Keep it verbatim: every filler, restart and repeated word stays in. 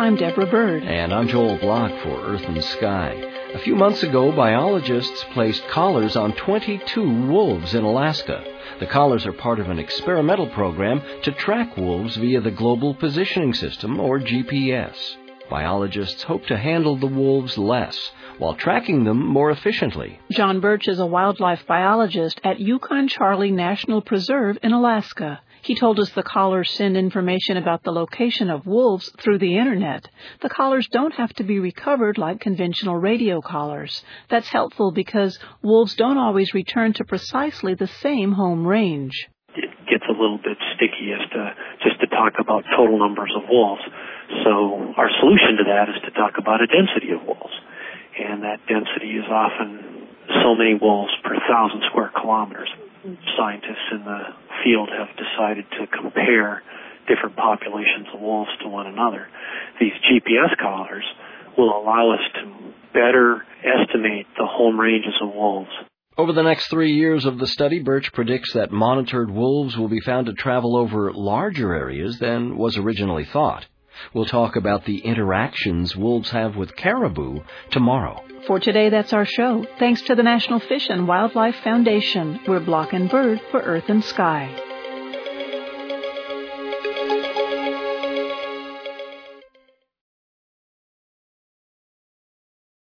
I'm Deborah Bird. And I'm Joel Block for Earth and Sky. A few months ago, biologists placed collars on twenty-two wolves in Alaska. The collars are part of an experimental program to track wolves via the Global Positioning System, or G P S. Biologists hope to handle the wolves less, while tracking them more efficiently. John Birch is a wildlife biologist at Yukon-Charlie National Preserve in Alaska. He told us the collars send information about the location of wolves through the Internet. The collars don't have to be recovered like conventional radio collars. That's helpful because wolves don't always return to precisely the same home range. It gets a little bit sticky as to just to talk about total numbers of wolves. So our solution to that is to talk about a density of wolves. And that density is often so many wolves per thousand square kilometers. Scientists in the field have decided to compare different populations of wolves to one another. These G P S collars will allow us to better estimate the home ranges of wolves. Over the next three years of the study, Birch predicts that monitored wolves will be found to travel over larger areas than was originally thought. We'll talk about the interactions wolves have with caribou tomorrow. For today, that's our show. Thanks to the National Fish and Wildlife Foundation. We're Block and Bird for Earth and Sky.